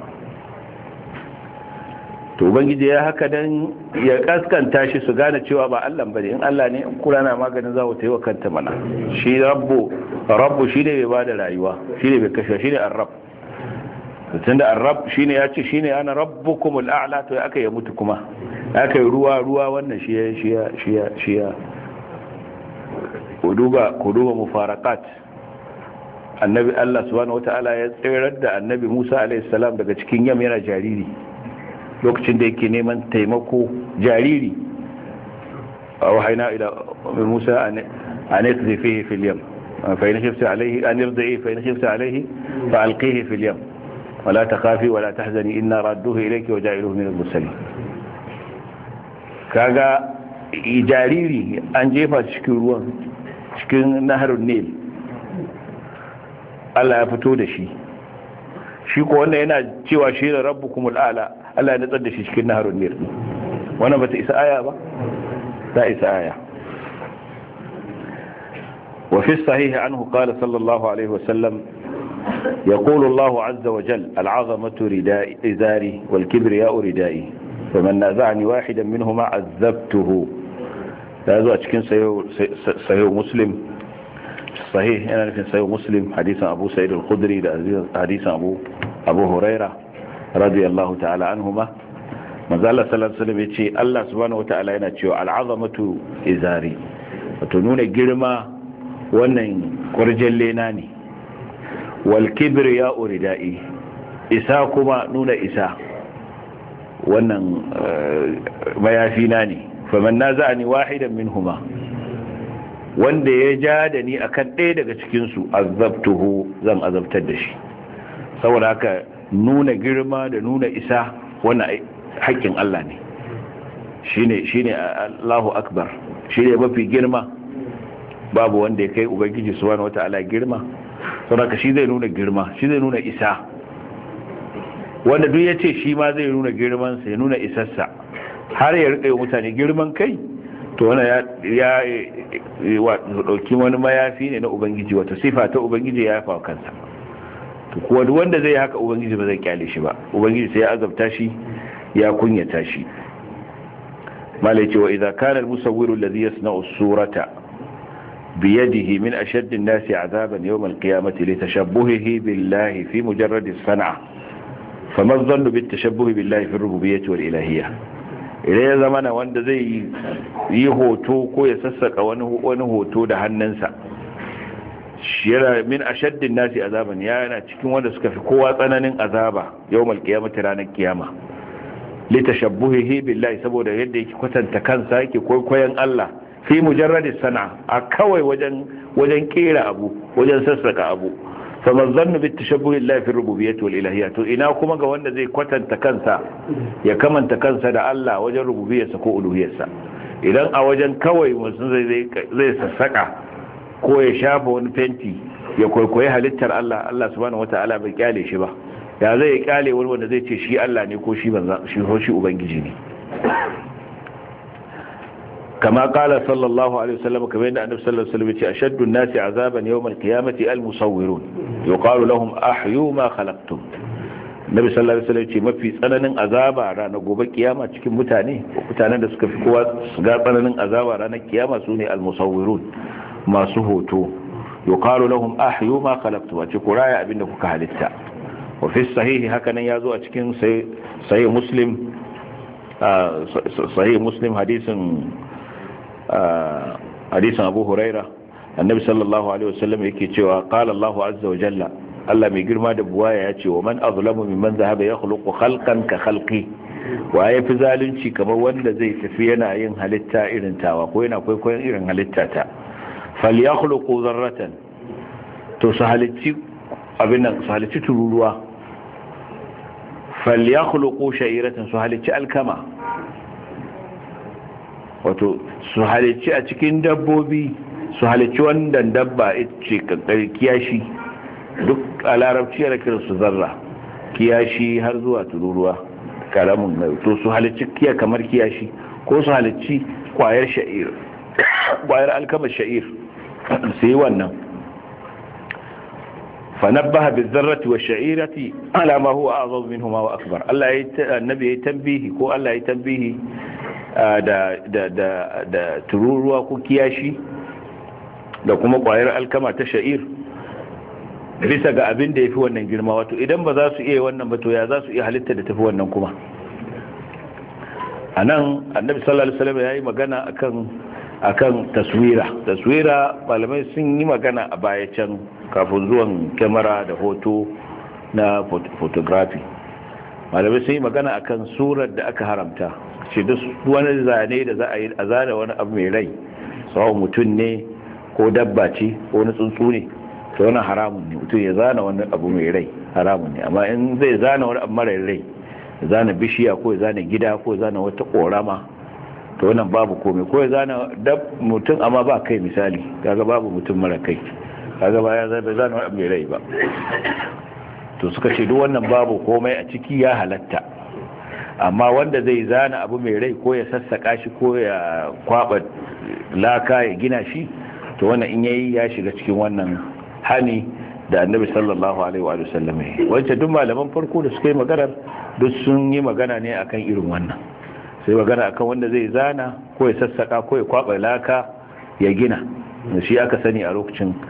to ubangiji ya haka dan ya kaskanta shi su gane cewa ba Allah bane in Allah ne in kura na maganin za ta yi wa kanta mana shi rabbu rabbu shi ne bai bada rayuwa shi ne bai kashe shi ne ar-rabb tunda ar-rabb shine ya ce shine ana rabbukumul a'la to aka yi mutu kuma aka yi ruwa ruwa wannan shi ya shi ya shi ya shi ya kuduba kuduba mufaraqat annabi Allah subhanahu wataala ya tsirar da annabi Musa alaihi salam daga cikin yam yana jariri lokacin da yake neman taimako jariri aw hayna ila Musa an anqzi fihi fil yam fa in khifta alayhi an irdi fa in khifta alayhi fa alqihi fil yam wala takhafi wala tahzani inna radduhu ilayki wa ja'iluhu min al-mursalin kaga jariri an jefa cikin ruwan cikin naharun nil Allah ya fito da shi shi ko wannan yana cewa shi ne rabbukumul a'la Allah ya nutsar da shi cikin naharun nil wannan bata isa aya ba ta isa aya wa fi sahih anhu qala sallallahu alaihi wasallam يقول الله عز وجل العظمة رداء إزاري والكبرياء ردائي فمن نازعني واحدا منهما عذبته هذا أتكين سيو مسلم sahih yana nufin sahih muslim hadisin abu sa'id al-khudri da hadisin abu abu huraira radiyallahu ta'ala anhuma manzo Allah sallallahu alaihi wasallam yace Allah subhanahu wata'ala yana cewa al'azamatu izari wato nuna girma wannan kurjalle na ne wal kibriya uridai isa kuma nuna isa wannan mayafi na ne faman naza'ani wahidan minhuma wanda ya ja da ni akan ɗaya daga cikin su azabtuhu zan azabtar da shi saboda haka nuna girma da nuna isa wannan haƙƙin Allah ne shine shine Allahu akbar shine mafi girma babu wanda ya kai ubangiji subhanahu wataala girma saboda haka shi zai nuna girma shi zai nuna isa wanda duk yace shi ma zai nuna girman sa ya nuna isarsa har ya rike mutane girman kai to wannan ya ya dauki wani mayafi ne na ubangiji wata sifa ta ubangiji ya yafa kansa to kuwa duk wanda zai haka ubangiji ba zai kyale shi ba ubangiji sai ya azabta shi ya kunyata shi malai ce wa idza kana al-musawwiru alladhi yasna'u as-surata bi yadihi min ashadd an-nasi 'adaban yawm al-qiyamati li tashabbuhihi billahi fi mujarrad as-san'a fama adh-dhannu bit-tashabbuhi billahi fi ar-rububiyyah wal-ilahiyyah idan ya zamana wanda zai yi hoto ko ya sassaka wani wani hoto da hannunsa shira min ashaddin nasi azaban yana cikin wanda suka fi kowa tsananin azaba yawmal qiyamati ranar kiyama litashabbuhihi billahi saboda yadda yake kwatanta kansa yake koyon Allah fi mujarradi sana'a a kawai wajen wajen kera abu wajen sassaka abu faman zannu bit tashabbuhi lillahi fi rububiyyah wal ilahiyyah to ina kuma ga wanda zai kwatanta kansa ya kamanta kansa da Allah wajen rububiyyarsa ko uluhiyyarsa idan a wajen kawai mutum zai zai sassaka ko ya shafa wani fenti ya kwaikwayi halittar Allah Allah subhanahu wata'ala bai kyale shi ba ya zai kyale wani wanda zai ce shi Allah ne ko shi banza shi ko shi ubangiji ne kama qala sallallahu alaihi wasallam kamar yadda annabi sallallahu alaihi wasallam ya ce ashaddu an-nasi azaban yawm al-qiyamati al-musawwirun yuqalu lahum ahyu ma khalaqtum nabi sallallahu alaihi wasallam ya ce mafi tsananin azaba ranar gobe kiyama cikin mutane mutanen da suka fi kowa su ga tsananin azaba ranar kiyama sune al-musawwirun masu hoto yuqalu lahum ahyu ma khalaqtum wace ku raya abinda kuka halitta wa fi sahihi hakanan yazo a cikin sahih muslim sahih muslim hadisin hadisin abu huraira annabi sallallahu alaihi wasallam yake cewa qala Allahu azza wa jalla Allah mai girma da buwaya ya ce wa man azlamu mimman zahaba yakhluqu khalqan ka khalqi wa ya fi zalunci kamar wanda zai tafi yana yin halitta irin tawa ko yana kwaikwayon irin halitta ta falyakhluqu dharratan to su halicci abin nan su halicci tururuwa falyakhluqu sha'iratan su halicci alkama wato su halicci a cikin dabbobi su halicci wannan dabba ce kankar kiyashi duk a larabci yana kira su zarra kiyashi har zuwa tururuwa karamin na to su halicci kiya kamar kiyashi ko su halicci kwayar sha'ir kwayar alkamar sha'ir su yi wannan fanabbaha bizarrati wa sha'irati ala ma huwa a'zam minhuma wa akbar Allah ya annabi ya tambihi ko Allah ya tambihi da da da da tururuwa ko kiyashi da kuma kwayar alkama ta sha'ir bisa ga abin da yafi wannan girma wato idan ba za su iya wannan ba to ya za su iya halitta da tafi wannan kuma anan annabi sallallahu alaihi wasallam yayi magana akan akan taswira taswira malamai sun yi magana a baya can kafin zuwan kyamara da hoto na photography malamai sun yi magana akan surar da aka haramta ce duk wani zane da za a yi a zane wani abu mai rai tsawon mutum ne ko dabba ce ko wani tsuntsu ne to wani haramun ne mutum ya zana wani abu mai rai haramun ne amma in zai zana wani abu mara rai ya zana bishiya ko ya zana gida ko ya zana wata korama to wannan babu komai ko ya zana mutum amma ba kai misali kaga babu mutum mara kai kaga ba ya zana zana wani abu mai rai ba to suka ce duk wannan babu komai a ciki ya halatta amma wanda zai zana abu mai rai ko ya sassaka shi ko ya kwaba laka ya gina shi to wannan in yayi ya shiga cikin wannan hani da annabi sallallahu alaihi wa sallam wacce duk malaman farko da suka yi magana duk sun yi magana ne akan irin wannan sai magana akan wanda zai zana ko ya sassaka ko ya kwaba laka ya gina shi aka sani a lokacin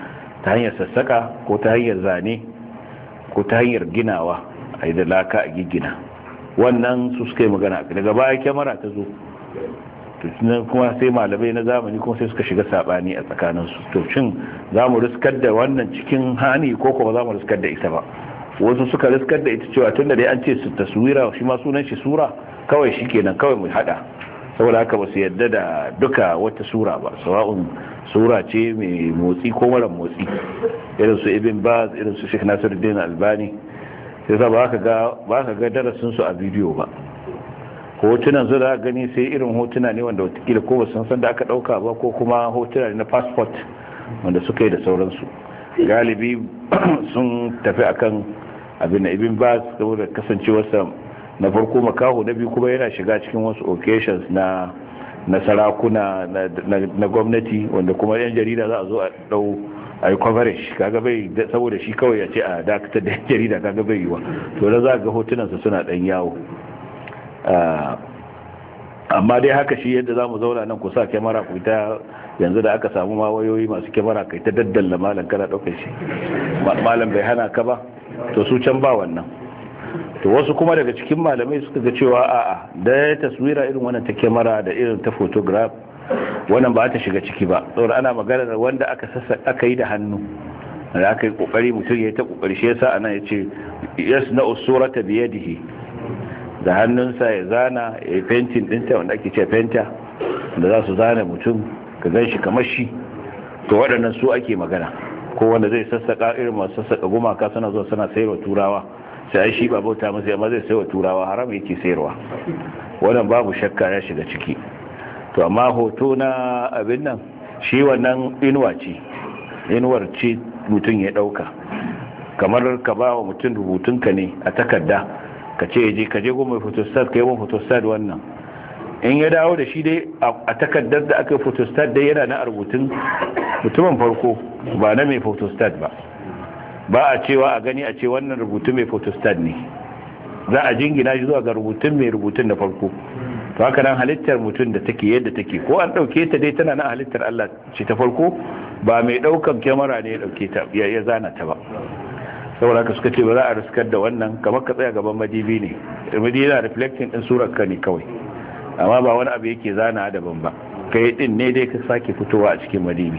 ta hanyar sassaka ko ta hanyar zane ko ta hanyar ginawa a yi da laka a giggina. Wannan su suka yi magana daga baya kyamara ta zo, kuma sai malamai na zamani kuma sai suka shiga sabani a tsakaninsu. To shin za mu riskar da wannan cikin hani ko kuma za mu riskar da ita ba? Wasu suka riskar da ita cewa tun da dai an ce su taswira shi ma sunan shi sura, kawai shi kenan kawai mu hada, saboda haka ba su yadda da duka wata sura ba, sawa'un sura ce mai motsi ko mara motsi, irin su Ibn Baz, irin su Sheikh Nasiruddin Albani. sai za ba ka ga darasin su a bidiyo ba. Hotunan su da gani sai irin hotuna ne wanda watakila ko ba san san da aka dauka ba, ko kuma hotuna ne na passport wanda suka yi da sauransu. Galibi sun tafi akan abin Ibn Baz saboda kasancewarsa na farko makaho, na biyu kuma yana shiga cikin wasu occasions na na sarakuna na gwamnati, wanda kuma yan jarida za a zo a dau a yi coverage, kaga bai saboda shi kawai ya ce a dakatar da yan jarida, kaga bai yi wa to da za ga hotunansa suna dan yawo. Amma dai haka shi yadda za mu zauna nan kusa kyamara ku ta, yanzu da aka samu ma wayoyi masu kyamara kai ta daddalla malam kana daukar shi, malam bai hana ka ba, to su can ba wannan. To wasu kuma daga cikin malamai suka ga cewa a'a, da ya taswira irin wannan ta kyamara da irin ta photograph, wannan ba ta shiga ciki ba, saboda ana magana da wanda aka sassa aka yi da hannu, da aka yi kokari mutum ya yi ta kokari. Shi yasa ana yace yasna usurata bi yadihi, da hannunsa ya zana ya yi painting dinta, wanda ake ce painter, da za su zana mutum ka gan shi kamar shi. To waɗannan su ake magana, ko wanda zai sassaka irin masu sassaka gumaka suna zuwa suna sayarwa turawa, sai ai shi ba bauta masa amma zai sayarwa turawa, haram yake sayarwa. Wannan babu shakka ya shiga ciki. To amma hoto na abin nan, shi wannan inuwa ce, inuwar ce mutum ya dauka, kamar ka ba wa mutum rubutunka ne a takarda, ka ce je ka je goma photostat, ka yi wa photostat wannan, in ya dawo da shi dai a takardar da aka yi photostat dai yana na rubutun mutumin farko, ba na mai photostat ba. Ba a cewa a gani a ce wannan rubutun mai photostat ne, za a jingina shi zuwa ga rubutun mai rubutun da farko. To haka nan halittar mutum da take yadda take, ko an dauke ta dai tana nan halittar Allah ce ta farko, ba mai daukan kyamara ne ya dauke ta ya zana ta ba. Saboda haka suka ce ba za a riskar da wannan, kamar ka tsaya gaban madibi ne, madibi yana reflecting din surar ka ne kawai, amma ba wani abu yake zana daban ba, kai din ne dai ka sake fitowa a cikin madibi.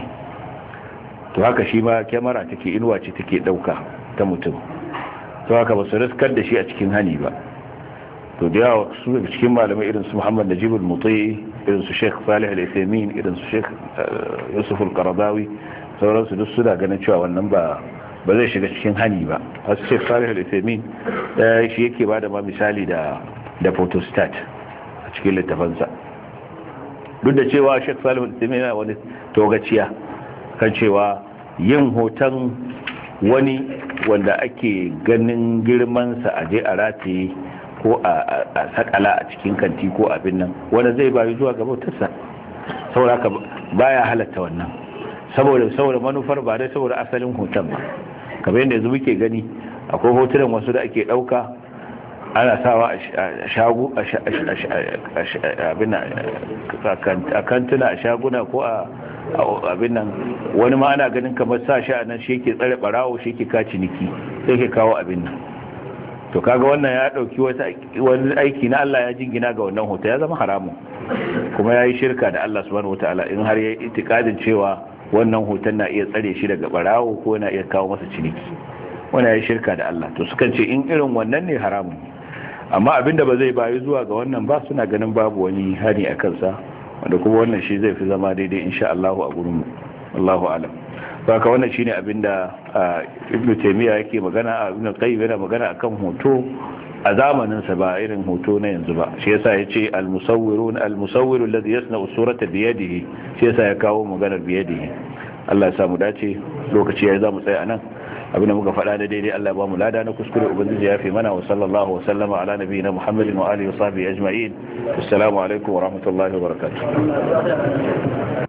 To haka shi ma kyamara take, inuwa ce take dauka ta mutum. To haka ba su riskar da shi a cikin hani ba. To da yawa su daga cikin malamai irin su Muhammad Najib al-Mutai, irin su Sheikh Salih al-Uthaymeen, irin su Sheikh Yusuf al-Qaradawi, sauransu duk suna ganin cewa wannan ba ba zai shiga cikin hani ba. Har Sheikh Salih al-Uthaymeen da shi yake bada ma misali da da photostat a cikin littafansa. Duk da cewa Sheikh Salih al-Uthaymeen yana wani togaciya kan cewa yin hoton wani wanda ake ganin girmansa a je a rataye ko a sakala a cikin kanti ko abin nan, wanda zai bayu zuwa ga bautarsa. Saboda haka baya halatta wannan, saboda saboda manufar ba dai saboda asalin hoton ba. Kamar yadda yanzu muke gani akwai hotunan wasu da ake dauka ana sawa a shagu abin nan a kantuna, a shaguna ko a abin nan, wani ma ana ganin kamar sa shi a nan shi yake tsare barawo, shi yake kaci niki, sai ke kawo abin nan. To kaga wannan ya dauki wani aiki na Allah ya jingina ga wannan hoto, ya zama haramun, kuma ya yi shirka da Allah subhanahu wataala in har ya yi itikadin cewa wannan hoton na iya tsare shi daga barawo ko na iya kawo masa ciniki. Wannan ya yi shirka da Allah. To sukan ce in irin wannan ne haramun, amma abinda ba zai bayu zuwa ga wannan ba, suna ganin babu wani hani a kansa, wanda kuma wannan shi zai fi zama daidai insha Allah a gurin mu. Allahu a'lam. Saka wannan shine abinda Ibn Taymiyyah yake magana, Ibn Qayyim yana magana akan hoto a zamanin sa, ba irin hoto na yanzu ba. Shi yasa yace al-musawwirun al-musawwiru alladhi yasna'u surata bi yadihi, shi yasa ya kawo maganar bi yadihi. Allah ya samu dace, lokaci yayi zamu tsaya anan. Abinda muka faɗa da daidai Allah ya ba mu lada, na kuskure ubangiji ya fi mana. Wa sallallahu wa sallama ala nabiyina Muhammadin wa alihi wa sahbihi ajma'in. Assalamu alaikum wa rahmatullahi wa barakatuh.